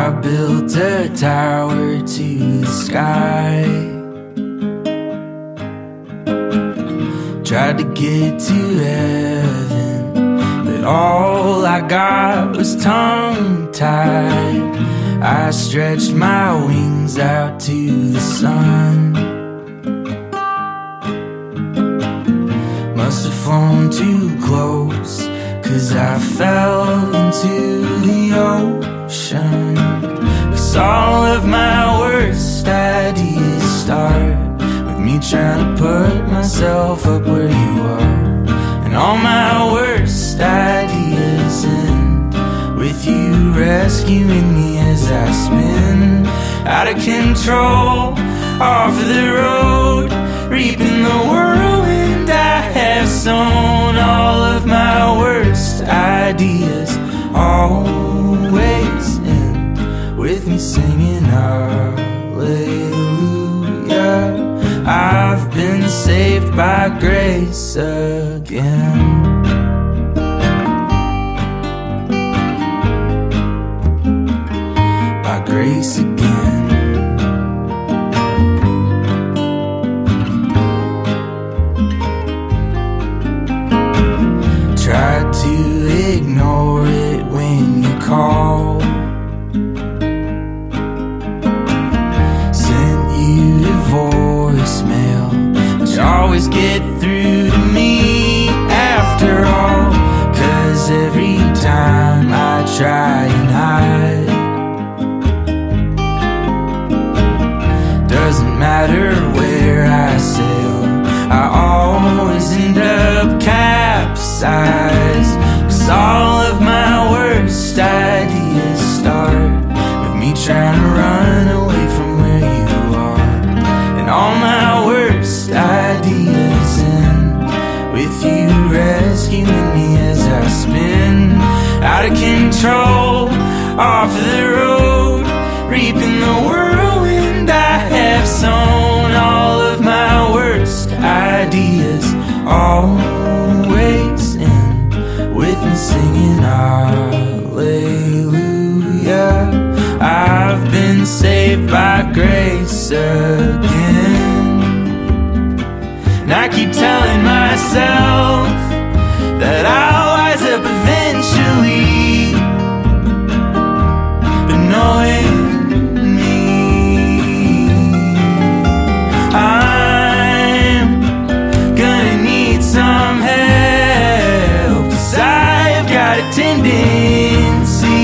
I built a tower to the sky. Tried to get to heaven, but all I got was tongue-tied. I stretched my wings out to the sun. Must have flown too close, 'cause I fell into the ocean. 'Cause all of my worst ideas start with me trying to put myself up where you are. And all my worst ideas end with you rescuing me as I spin out of control, off the road, reaping the whirlwind I have sown. All of my worst ideas always end with me singing hallelujah. I've been saved by grace again. By grace again. Tried to ignore it when you call. Sent you to voicemail, but you always get through to me after all. 'Cause every time I try and hide, doesn't matter where I sail, I always end up capsized. 'Cause all of my worst ideas start with me trying to run away from where you are. And all my worst ideas end with you rescuing me as I spin out of control, off the road, reaping the whirlwind I have sown. All of my worst ideas always end with me singing hallelujah. I've been saved by grace again. And I keep telling myself that I'll rise up eventually, but knowing me, I'm gonna need some help. 'Cause I've got a tendency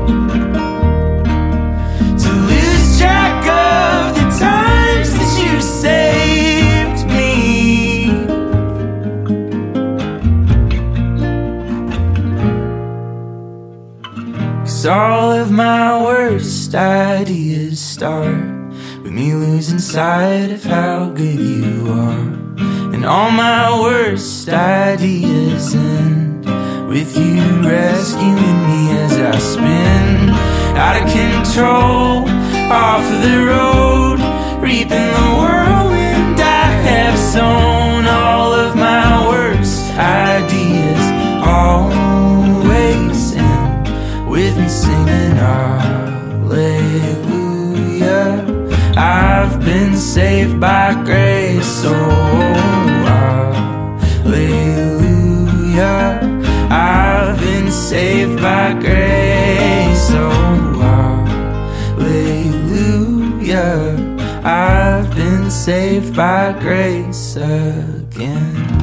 to lose track of the times that you saved me. 'Cause all of my worst ideas start with me losing sight of how good you are. And all my worst ideas end with you rescuing me as I spin out of control, off the road, reaping the whirlwind I have sown. All of my worst ideas always end with me singing hallelujah. I've been saved by grace, oh hallelujah. I've been saved by grace, oh hallelujah. I've been saved by grace again.